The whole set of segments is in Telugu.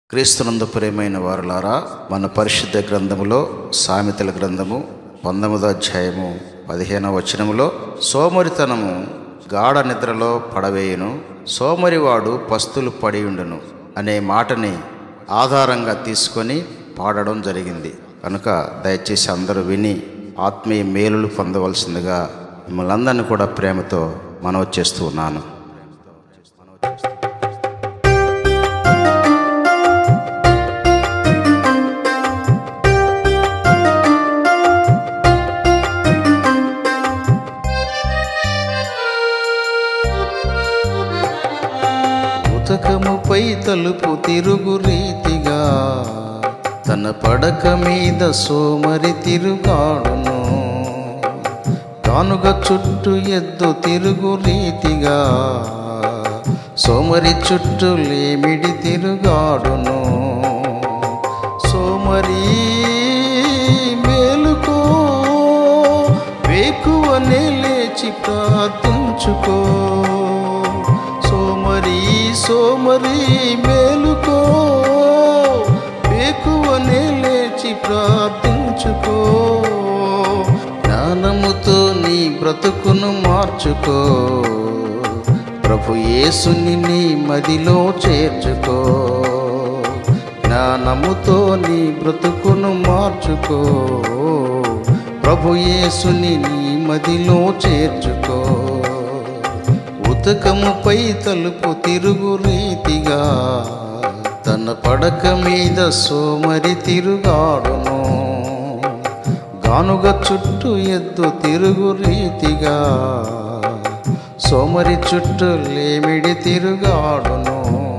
క్రీస్తునందు ప్రియమైన వారులారా, మన పరిశుద్ధ గ్రంథములో సామెతల గ్రంథము 19వ అధ్యాయము 15వ వచనములో సోమరితనము గాఢ నిద్రలో పడవేయును, సోమరివాడు పస్తులు పడియుండును అనే మాటని ఆధారంగా తీసుకొని పాడడం జరిగింది. కనుక దయచేసి అందరూ విని ఆత్మీయ మేలులు పొందవలసిందిగా మిమ్మల్ని అందరినీ కూడా ప్రేమతో మనవి చేస్తూ ఉన్నాను. ఉతకముపై తలుపు తిరుగు రీతిగా తన పడక మీద సోమరి తిరుగాడును, కానుగ చుట్టూ ఎద్దు తిరుగు రీతిగా సోమరి చుట్టూ లేమిడి తిరుగాడును. సోమరి మేలుకో, వేకువనే లేచి ప్రార్థించుకో. సోమరి మేలుకో, వేకువనే లేచి ప్రార్థించుకో. జ్ఞానముతో నీ బ్రతుకును మార్చుకో, ప్రభు యేసుని నీ మదిలో చేర్చుకో. జ్ఞానముతో నీ బ్రతుకును మార్చుకో, ప్రభు యేసుని నీ మదిలో చేర్చుకో. ఉతకముపై తలుపు తిరుగు రీతిగా తన పడక మీద సోమరి తిరుగాడును, గానుగ చుట్టూ ఎద్దు తిరుగు రీతిగా సోమరి చుట్టూ లేమిడి తిరుగాడును.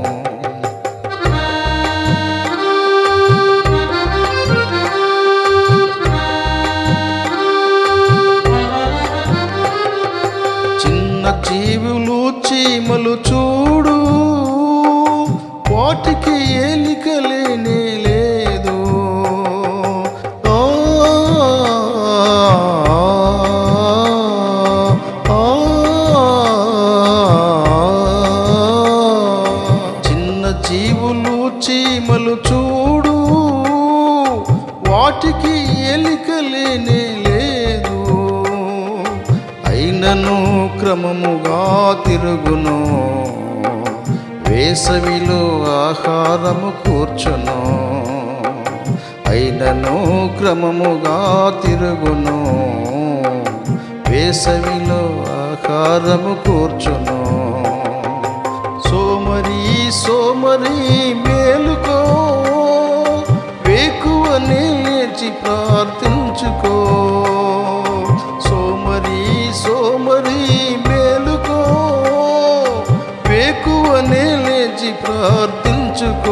జీవులు చీమలు చూడు, వాటికి ఏలిక లేనే లేదు. చిన్న జీవులు చీమలు చూడు, వాటికి ఏలిక లేనే లేదు. అయినను క్రమముగా తిరుగును, వేసవిలో ఆహారము కూర్చును. అయినను క్రమముగా తిరుగును, వేసవిలో ఆహారము కూర్చును. సోమరి మేలుకో, వేకువనే లేచి ప్రార్థించుకో. సోమరి మేలుకో, వేకువనే లేచి ప్రార్థించుకో.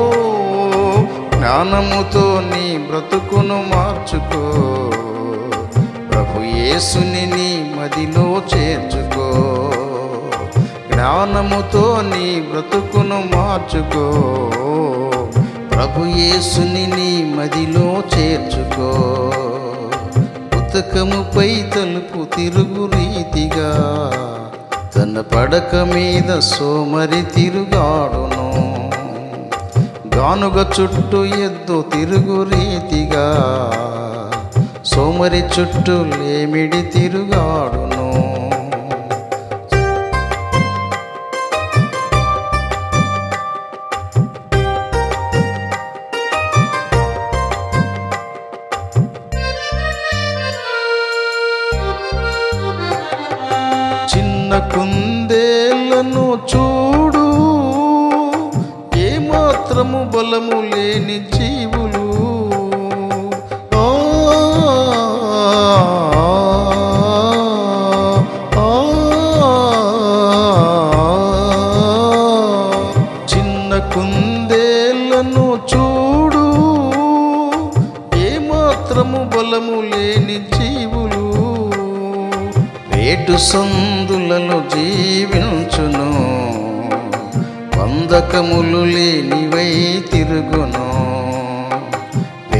జ్ఞానముతో నీ బ్రతుకును మార్చుకో, ప్రభు యేసుని నీ మదిలో చేర్చుకో. జ్ఞానముతో నీ బ్రతుకును మార్చుకో, ప్రభు యేసుని నీ మదిలో చేర్చుకో. ఉతకముపై తలుపు తిరుగు రీతిగా తన పడక మీద సోమరి తిరుగాడును, గానుగ చుట్టూ ఎద్దు తిరుగు రీతిగా సోమరి చుట్టూ లేమిడి తిరుగాడును. కుందేళ్లను చూడు, ఏమాత్రము బలము లేని జీవులు. చిన్న కుందేళ్లను చూడు, ఏమాత్రము బలము లేని జీవులు. వేటు సందులలో జీవించును, బంధకములు లేనివై తిరుగును.